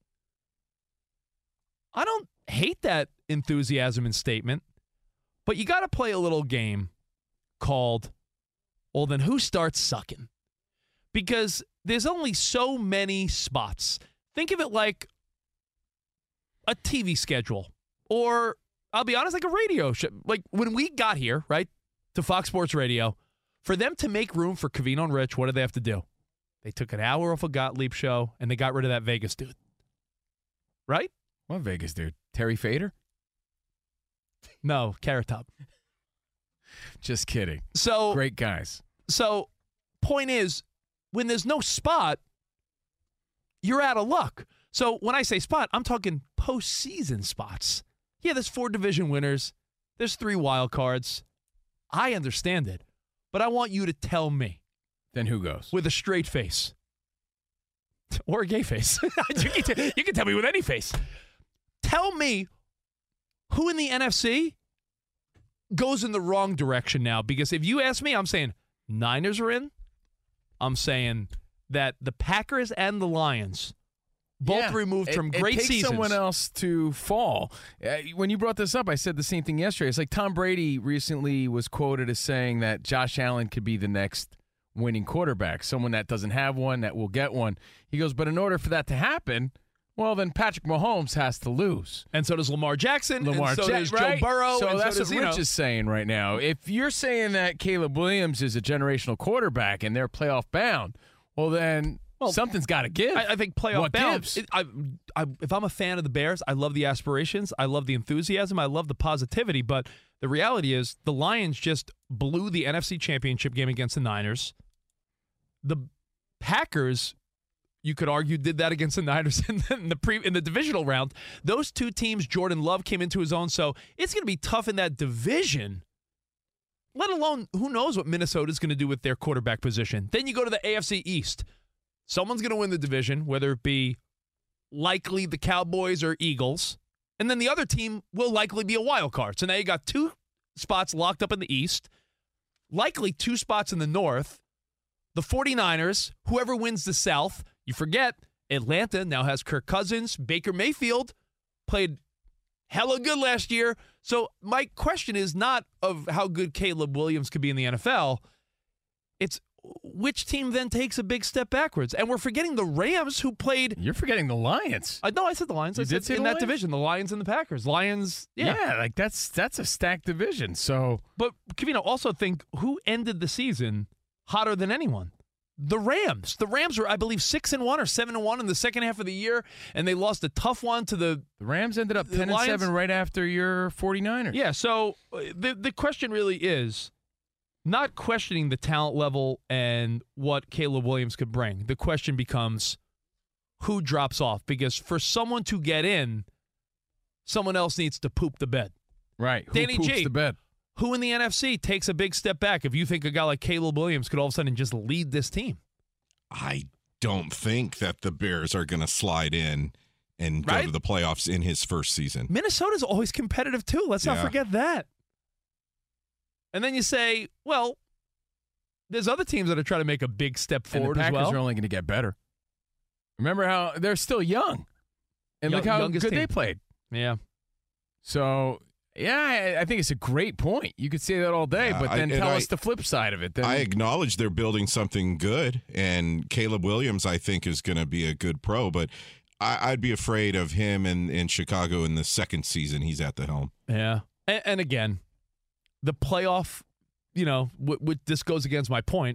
I don't hate that enthusiasm and statement, but you got to play a little game called, well, then who starts sucking? Because there's only so many spots. Think of it like a TV schedule, or I'll be honest, like a radio show. Like when we got here, right, to Fox Sports Radio, for them to make room for Cavino and Rich, what did they have to do? They took an hour off a Gottlieb show, and they got rid of that Vegas dude. Right? What Vegas dude? Terry Fader? No, Carrot Top. Just kidding. So great guys. So point is, when there's no spot, you're out of luck. So when I say spot, I'm talking postseason spots. Yeah, there's 4 division winners. There's 3 wild cards. I understand it. But I want you to tell me. Then who goes? With a straight face. Or a gay face. You can tell me with any face. Tell me who in the NFC goes in the wrong direction now. Because if you ask me, I'm saying Niners are in. I'm saying that the Packers and the Lions both removed from great it takes seasons. someone else to fall. When you brought this up, I said the same thing yesterday. It's like Tom Brady recently was quoted as saying that Josh Allen could be the next winning quarterback, someone that doesn't have one, that will get one. He goes, but in order for that to happen, well, then Patrick Mahomes has to lose. And so does Lamar Jackson, and so does Joe Burrow. So and that's so does, what Rich is saying right now. If you're saying that Caleb Williams is a generational quarterback and they're playoff bound, well, then something's got to give. I think playoff what bound. gives? If I'm a fan of the Bears, I love the aspirations. I love the enthusiasm. I love the positivity. But the reality is the Lions just blew the NFC Championship game against the Niners. The Packers, you could argue, did that against the Niners in the divisional round. Those two teams, Jordan Love came into his own, so it's going to be tough in that division, let alone who knows what Minnesota's going to do with their quarterback position. Then you go to the AFC East. Someone's going to win the division, whether it be likely the Cowboys or Eagles, and then the other team will likely be a wild card. So now you got 2 spots locked up in the East, likely 2 spots in the North. The 49ers, whoever wins the South, you forget, Atlanta now has Kirk Cousins. Baker Mayfield played hella good last year. So my question is not of how good Caleb Williams could be in the NFL. It's which team then takes a big step backwards. And we're forgetting the Rams, who played. You're forgetting the Lions. No, I said the Lions. You I did said say in the that Lions? division, the Lions and the Packers. Lions, yeah. like that's a stacked division. So, but Covino, also think who ended the season hotter than anyone? The Rams. The Rams were, I believe, 6-1 or 7-1 in the second half of the year, and they lost a tough one to the Rams. Ended up 10-7 right after your 49ers. Yeah. So the question really is not questioning the talent level and what Caleb Williams could bring. The question becomes who drops off, because for someone to get in, someone else needs to poop the bed. Right. Who Danny poops G, the bed? Who in the NFC takes a big step back if you think a guy like Caleb Williams could all of a sudden just lead this team? I don't think that the Bears are going to slide in and go to the playoffs in his first season. Minnesota's always competitive too. Let's not forget that. And then you say, well, there's other teams that are trying to make a big step forward and the as Packers well. are only going to get better. Remember how they're still young. And look how good they played. Yeah. So, yeah, I think it's a great point. You could say that all day, but then tell us the flip side of it. Then I acknowledge they're building something good, and Caleb Williams, I think, is going to be a good pro, but I'd be afraid of him in Chicago in the second season he's at the helm. Yeah. And again, the playoff, this goes against my point,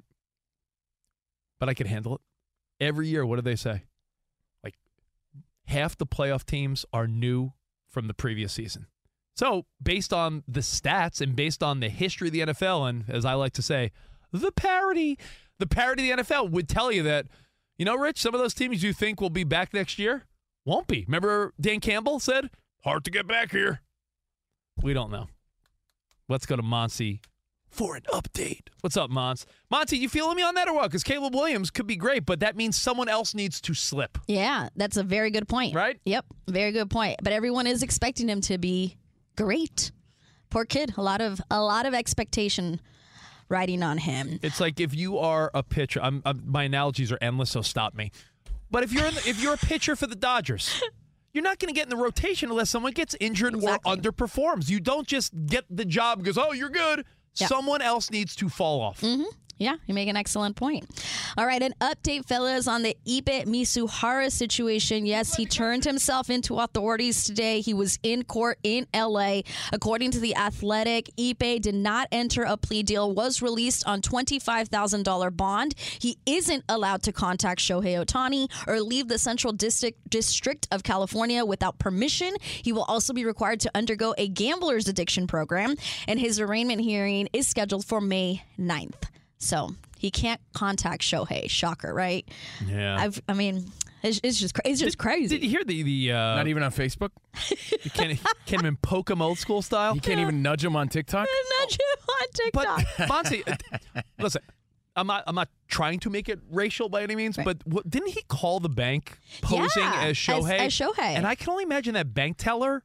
but I can handle it. Every year, what do they say? Like, half the playoff teams are new from the previous season. So, based on the stats and based on the history of the NFL, and as I like to say, the parity of the NFL would tell you that, Rich, some of those teams you think will be back next year won't be. Remember Dan Campbell said, hard to get back here. We don't know. Let's go to Monty for an update. What's up, Mons? Monty, you feeling me on that or what? Because Caleb Williams could be great, but that means someone else needs to slip. Yeah, that's a very good point. Right? Yep, very good point. But everyone is expecting him to be great. Poor kid. A lot of expectation riding on him. It's like if you are a pitcher. My analogies are endless, so stop me. But if you're a pitcher for the Dodgers, you're not going to get in the rotation unless someone gets injured or underperforms. You don't just get the job because, you're good. Yep. Someone else needs to fall off. Mm-hmm. Yeah, you make an excellent point. All right, an update, fellas, on the Ibe Misuhara situation. Yes, he turned himself into authorities today. He was in court in L.A. According to The Athletic, Ibe did not enter a plea deal, was released on $25,000 bond. He isn't allowed to contact Shohei Ohtani or leave the Central District of California without permission. He will also be required to undergo a gambler's addiction program, and his arraignment hearing is scheduled for May 9th. So he can't contact Shohei. Shocker, right? Yeah. It's just crazy. Did you hear the not even on Facebook? You can't even poke him old school style? You can't even nudge him on TikTok? Nudge him on TikTok. But, Monty, listen, I'm not trying to make it racial by any means, but didn't he call the bank posing as Shohei? As Shohei. And I can only imagine that bank teller,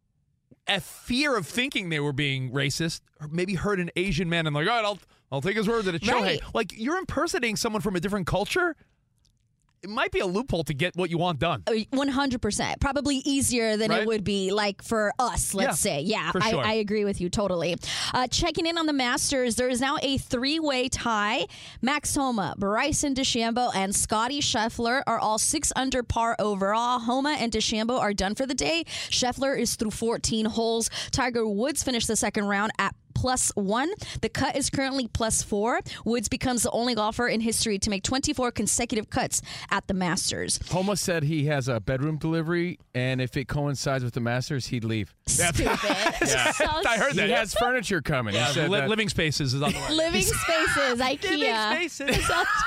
at fear of thinking they were being racist, or maybe heard an Asian man and like, all right, I'll take his word that it's Shohei. Right. Like, you're impersonating someone from a different culture. it might be a loophole to get what you want done. 100%. Probably easier than Right? it would be like for us, let's say. Yeah, for sure. I agree with you totally. Checking in on the Masters, there is now a 3-way tie. Max Homa, Bryson DeChambeau, and Scottie Scheffler are all 6 under par overall. Homa and DeChambeau are done for the day. Scheffler is through 14 holes. Tiger Woods finished the second round at +1. The cut is currently +4. Woods becomes the only golfer in history to make 24 consecutive cuts at the Masters. Homa said he has a bedroom delivery, and if it coincides with the Masters, he'd leave. Stupid. Yeah. So I heard that. He has furniture coming. Yeah, He said that. Living Spaces is on the way. Living Spaces, IKEA. Living Spaces.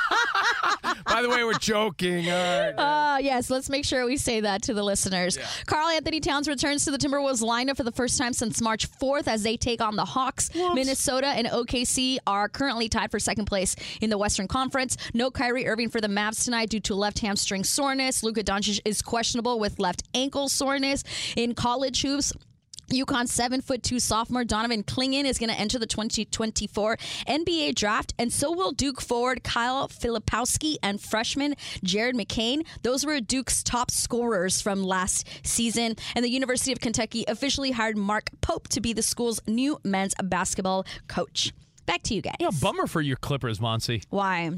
By the way, we're joking. All right. Yes, let's make sure we say that to the listeners. Karl Anthony Towns returns to the Timberwolves lineup for the first time since March 4th as they take on the Hawks. Minnesota and OKC are currently tied for second place in the Western Conference. No Kyrie Irving for the Mavs tonight due to left hamstring soreness. Luka Doncic is questionable with left ankle soreness. In college hoops, UConn's 7'2" sophomore Donovan Clingan is going to enter the 2024 NBA draft, and so will Duke forward Kyle Filipowski and freshman Jared McCain. Those were Duke's top scorers from last season, and the University of Kentucky officially hired Mark Pope to be the school's new men's basketball coach. Back to you guys. Yeah, bummer for your Clippers, Monty. Why?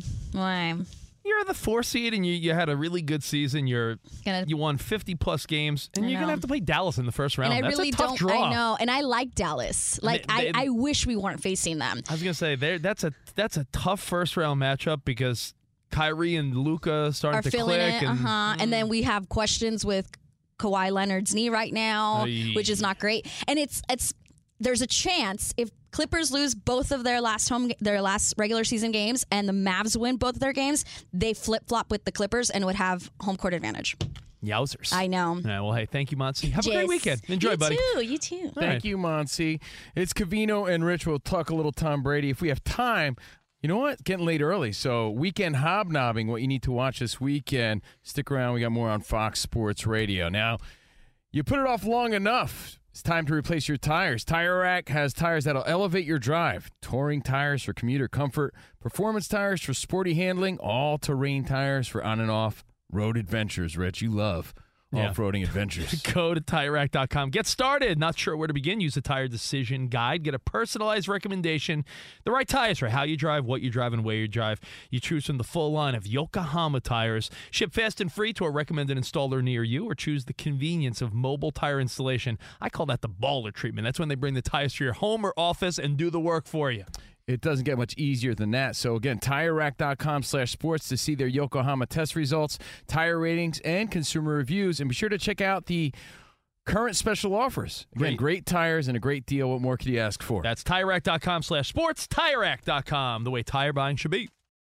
You're the 4 seed, and you had a really good season. You won 50-plus games, and I you're going know. to have to play Dallas in the first round. And I That's really a tough don't. draw. I know, and I like Dallas. Like I wish we weren't facing them. I was going to say that's a tough first-round matchup because Kyrie and Luka starting Are to feeling click. it, And, and then we have questions with Kawhi Leonard's knee right now, Aye. which is not great. And it's there's a chance if Clippers lose both of their last regular season games and the Mavs win both of their games, they flip-flop with the Clippers and would have home court advantage. Yowzers. I know. All right, well, hey, thank you, Monty. Have a Jess. great weekend. Enjoy, buddy. You too. Thank you, Monty. It's Covino and Rich. We'll talk a little Tom Brady. If we have time, you know what? Getting late early. So weekend hobnobbing, what you need to watch this weekend. Stick around. We got more on Fox Sports Radio. Now, you put it off long enough. It's time to replace your tires. Tire Rack has tires that'll elevate your drive. Touring tires for commuter comfort. Performance tires for sporty handling. All-terrain tires for on and off road adventures. Rich, you love off-roading adventures. Go to TireRack.com. Get started. Not sure where to begin? Use the Tire Decision Guide. Get a personalized recommendation. The right tires for how you drive, what you drive, and where you drive. You choose from the full line of Yokohama tires. Ship fast and free to a recommended installer near you, or choose the convenience of mobile tire installation. I call that the baller treatment. That's when they bring the tires to your home or office and do the work for you. It doesn't get much easier than that. So, again, TireRack.com/sports to see their Yokohama test results, tire ratings, and consumer reviews. And be sure to check out the current special offers. Again, great tires and a great deal. What more could you ask for? That's TireRack.com/sports. TireRack.com, the way tire buying should be.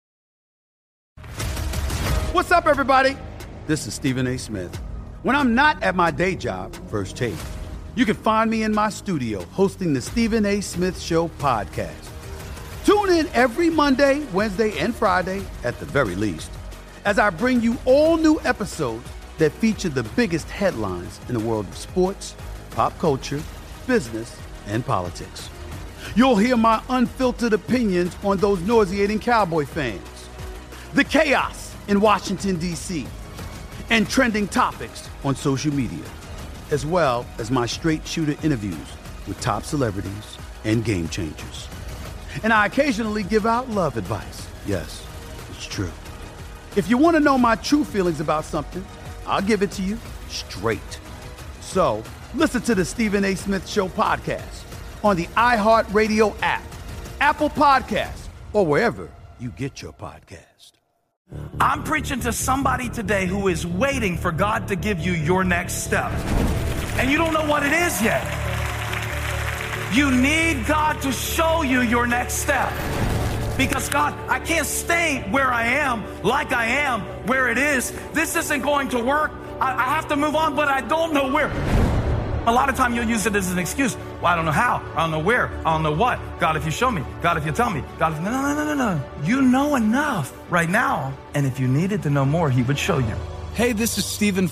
What's up, everybody? This is Stephen A. Smith. When I'm not at my day job, First Take, you can find me in my studio hosting the Stephen A. Smith Show podcast. Tune in every Monday, Wednesday, and Friday, at the very least, as I bring you all new episodes that feature the biggest headlines in the world of sports, pop culture, business, and politics. You'll hear my unfiltered opinions on those nauseating Cowboy fans, the chaos in Washington, D.C., and trending topics on social media, as well as my straight shooter interviews with top celebrities and game changers. And I occasionally give out love advice. Yes, it's true. If you want to know my true feelings about something, I'll give it to you straight. So listen to the Stephen A. Smith Show podcast on the iHeartRadio app, Apple Podcasts, or wherever you get your podcast. I'm preaching to somebody today who is waiting for God to give you your next step. And you don't know what it is yet. You need God to show you your next step. Because God, I can't stay where I am, like I am, where it is. This isn't going to work. I have to move on, but I don't know where. A lot of time you'll use it as an excuse. Well, I don't know how. I don't know where. I don't know what. God, if you show me. God, if you tell me. God, if... No. You know enough right now. And if you needed to know more, he would show you. Hey, this is Stephen Furtick.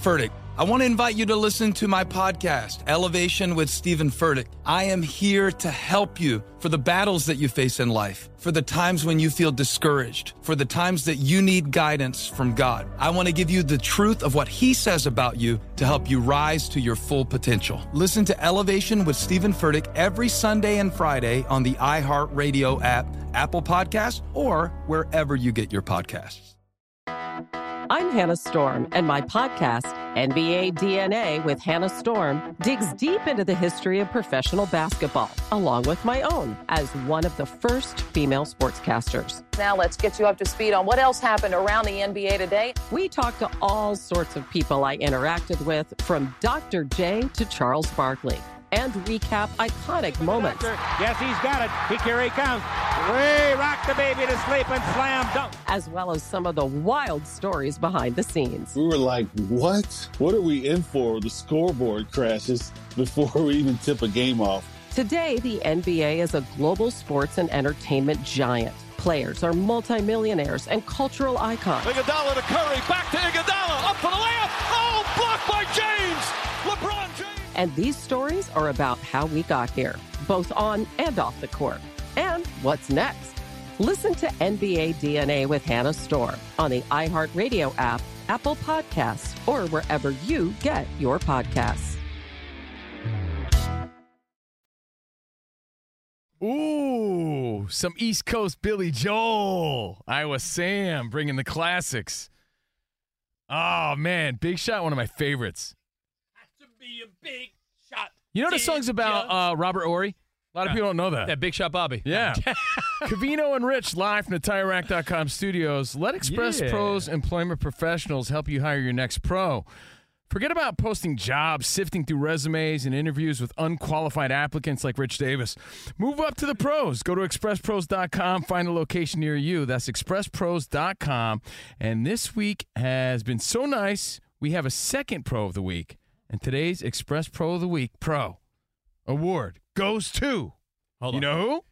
I want to invite you to listen to my podcast, Elevation with Stephen Furtick. I am here to help you for the battles that you face in life, for the times when you feel discouraged, for the times that you need guidance from God. I want to give you the truth of what He says about you to help you rise to your full potential. Listen to Elevation with Stephen Furtick every Sunday and Friday on the iHeartRadio app, Apple Podcasts, or wherever you get your podcasts. I'm Hannah Storm, and my podcast, NBA DNA with Hannah Storm, digs deep into the history of professional basketball, along with my own, as one of the first female sportscasters. Now let's get you up to speed on what else happened around the NBA today. We talk to all sorts of people I interacted with, from Dr. J to Charles Barkley, and recap iconic moments. Yes, he's got it. Here he comes. Way rock the baby to sleep and slam dunk. As well as some of the wild stories behind the scenes. We were like, what? What are we in for? The scoreboard crashes before we even tip a game off. Today, the NBA is a global sports and entertainment giant. Players are multimillionaires and cultural icons. Iguodala to Curry, back to Iguodala, up for the layup. Oh, blocked by James. LeBron James. And these stories are about how we got here, both on and off the court. And what's next? Listen to NBA DNA with Hannah Storm on the iHeartRadio app, Apple Podcasts, or wherever you get your podcasts. Ooh, some East Coast Billy Joel. Iowa Sam bringing the classics. Oh, man. Big Shot, one of my favorites. To be a big shot. You know the song's about Robert Horry? A lot of people don't know that. Yeah, Big Shot Bobby. Yeah. Covino and Rich live from the TireRack.com studios. Let Express Pros employment professionals help you hire your next pro. Forget about posting jobs, sifting through resumes and interviews with unqualified applicants like Rich Davis. Move up to the pros. Go to expresspros.com, find a location near you. That's expresspros.com. And this week has been so nice, we have a second Pro of the Week. And today's Express Pro of the Week Pro award goes to, you know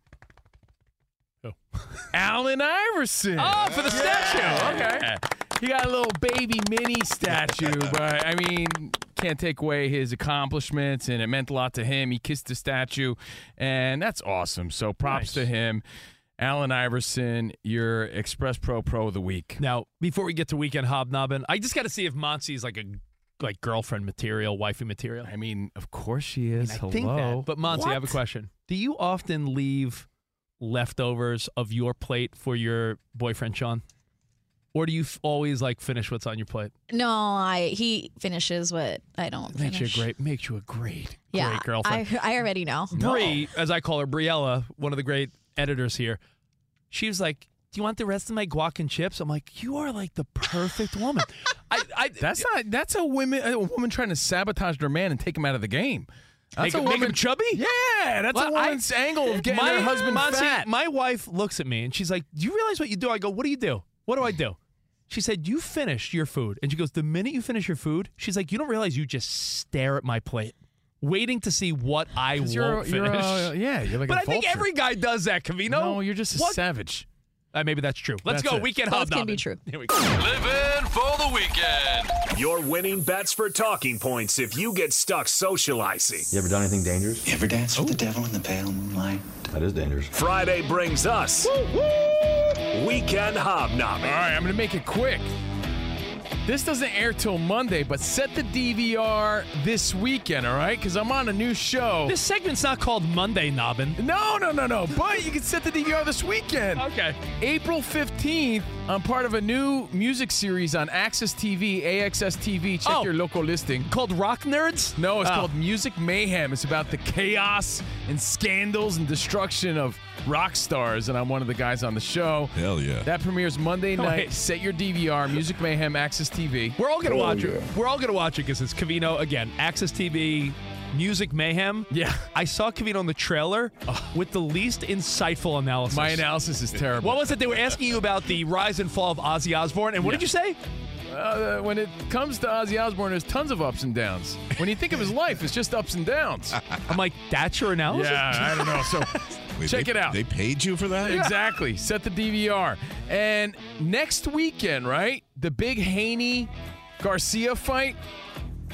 who? Allen Iverson. Oh, for the statue. Okay. He got a little baby mini statue, but, I mean, can't take away his accomplishments, and it meant a lot to him. He kissed the statue, and that's awesome. So props to him. Allen Iverson, your Express Pro of the Week. Now, before we get to Weekend Hobnobbing, I just got to see if Monty's like girlfriend material, wifey material. I mean, of course she is. I think that. But Monty, I have a question. Do you often leave leftovers of your plate for your boyfriend, Sean? Or do you always finish what's on your plate? No, he finishes what I don't finish. Makes you a great yeah, girlfriend. I already know. Bree, as I call her, Briella, one of the great editors here, she was like, do you want the rest of my guac and chips? I'm like, you are like the perfect woman. That's a woman trying to sabotage their man and take him out of the game. That's make him chubby? Yeah, that's a woman's angle of getting her husband fat. My wife looks at me and she's like, do you realize what you do? I go, what do you do? What do I do? She said, you finished your food. And she goes, the minute you finish your food, she's like, you don't realize you just stare at my plate, waiting to see what I won't finish. You're like but a I think every guy does that, Covino. No, you're just a savage. Maybe that's true. Let's go. Weekend Both Hobnobbing. can be true. Here we go. Living for the weekend. Your winning bets for talking points if you get stuck socializing. You ever done anything dangerous? You ever danced with the devil in the pale moonlight? That is dangerous. Friday brings us Weekend Hobnobbing. All right, I'm going to make it quick. This doesn't air till Monday, but set the DVR this weekend, all right? Because I'm on a new show. This segment's not called Monday Nobbin. No. But you can set the DVR this weekend. Okay. April 15th, I'm part of a new music series on Access TV, AXS TV. Check your local listing. Called Rock Nerds? No, it's called Music Mayhem. It's about the chaos and scandals and destruction of rock stars, and I'm one of the guys on the show. Hell yeah. That premieres Monday night. Set your DVR, Music Mayhem, Access TV. We're all going to watch it. We're all going to watch it because it's Covino, again, Access TV, Music Mayhem. Yeah. I saw Covino in the trailer with the least insightful analysis. My analysis is terrible. What was it? They were asking you about the rise and fall of Ozzy Osbourne, and what did you say? When it comes to Ozzy Osbourne, there's tons of ups and downs. When you think of his life, it's just ups and downs. I'm like, that's your analysis? Yeah, I don't know. So check it out. They paid you for that? Exactly. Set the DVR. And next weekend, right, the big Haney-Garcia fight.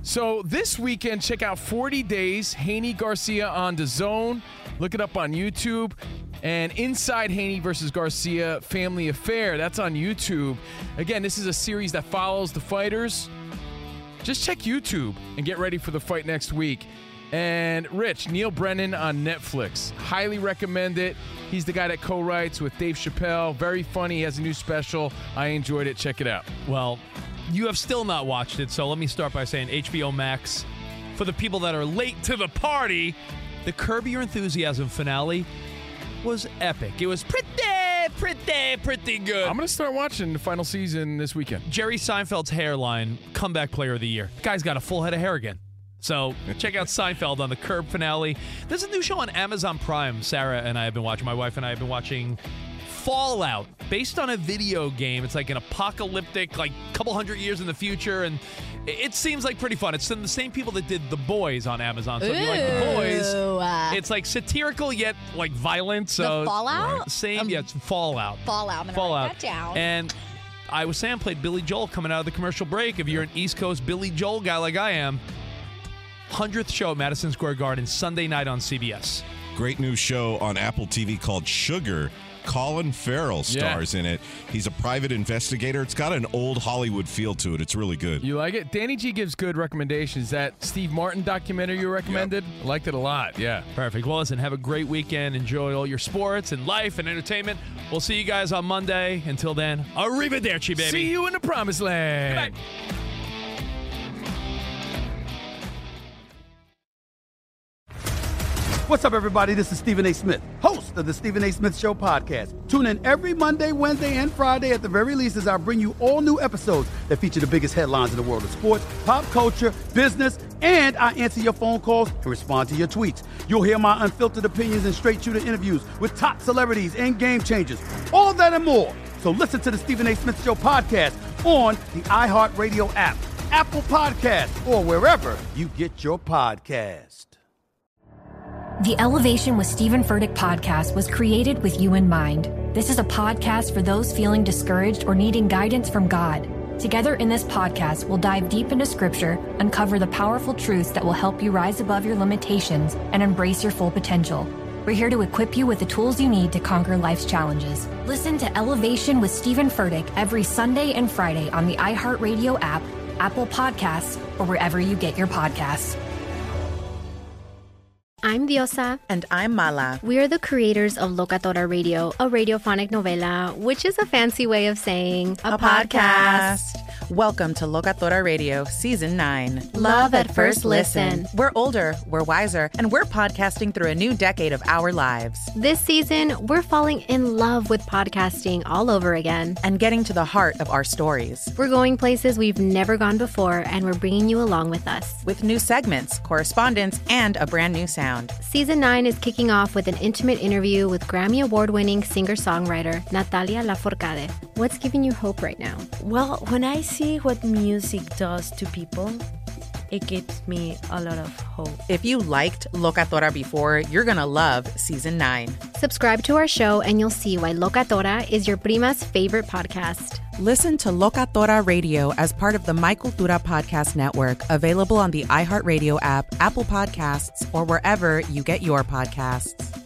So this weekend, check out 40 Days, Haney Garcia on DAZN. Look it up on YouTube. And Inside Haney versus Garcia, Family Affair, that's on YouTube. Again, this is a series that follows the fighters. Just check YouTube and get ready for the fight next week. And Rich, Neil Brennan on Netflix. Highly recommend it. He's the guy that co-writes with Dave Chappelle. Very funny. He has a new special. I enjoyed it. Check it out. Well, you have still not watched it, so let me start by saying HBO Max. For the people that are late to the party, the Curb Your Enthusiasm finale was epic. It was pretty good. I'm going to start watching the final season this weekend. Jerry Seinfeld's hairline, comeback player of the year. The guy's got a full head of hair again. So check out Seinfeld on the Curb finale. There's a new show on Amazon Prime. Sarah and I have been watching, my wife and I have been watching Fallout, based on a video game. It's like an apocalyptic, like couple hundred years in the future, and it seems like pretty fun. It's from the same people that did The Boys on Amazon. So if you like The Boys, it's like satirical yet like violent. So The Fallout? Same, yeah, it's Fallout. Fallout. I'm gonna write that down. And I was saying, played Billy Joel coming out of the commercial break. If you're an East Coast Billy Joel guy like I am, 100th show at Madison Square Garden, Sunday night on CBS. Great new show on Apple TV called Sugar. Colin Farrell stars in it. He's a private investigator. It's got an old Hollywood feel to it. It's really good. You like it? Danny G gives good recommendations. That Steve Martin documentary you recommended, I liked it a lot. Yeah. Perfect. Well, listen, have a great weekend. Enjoy all your sports and life and entertainment. We'll see you guys on Monday. Until then, arrivederci, baby. See you in the promised land. Goodbye. What's up, everybody? This is Stephen A. Smith, host of the Stephen A. Smith Show podcast. Tune in every Monday, Wednesday, and Friday at the very least as I bring you all new episodes that feature the biggest headlines in the world of sports, pop culture, business, and I answer your phone calls and respond to your tweets. You'll hear my unfiltered opinions and straight-shooter interviews with top celebrities and game changers. All that and more. So listen to the Stephen A. Smith Show podcast on the iHeartRadio app, Apple Podcasts, or wherever you get your podcast. The Elevation with Stephen Furtick podcast was created with you in mind. This is a podcast for those feeling discouraged or needing guidance from God. Together in this podcast, we'll dive deep into Scripture, uncover the powerful truths that will help you rise above your limitations and embrace your full potential. We're here to equip you with the tools you need to conquer life's challenges. Listen to Elevation with Stephen Furtick every Sunday and Friday on the iHeartRadio app, Apple Podcasts, or wherever you get your podcasts. I'm Diosa. And I'm Mala. We are the creators of Locatora Radio, a radiophonic novela, which is a fancy way of saying a podcast. Welcome to Locatora Radio, Season 9. Love at first listen. We're older, we're wiser, and we're podcasting through a new decade of our lives. This season, we're falling in love with podcasting all over again. And getting to the heart of our stories. We're going places we've never gone before, and we're bringing you along with us. With new segments, correspondence, and a brand new sound. Season 9 is kicking off with an intimate interview with Grammy Award-winning singer-songwriter Natalia Lafourcade. What's giving you hope right now? Well, when I see what music does to people, it gives me a lot of hope. If you liked Locatora before, you're going to love Season 9. Subscribe to our show and you'll see why Locatora is your prima's favorite podcast. Listen to Locatora Radio as part of the My Cultura Podcast Network, available on the iHeartRadio app, Apple Podcasts, or wherever you get your podcasts.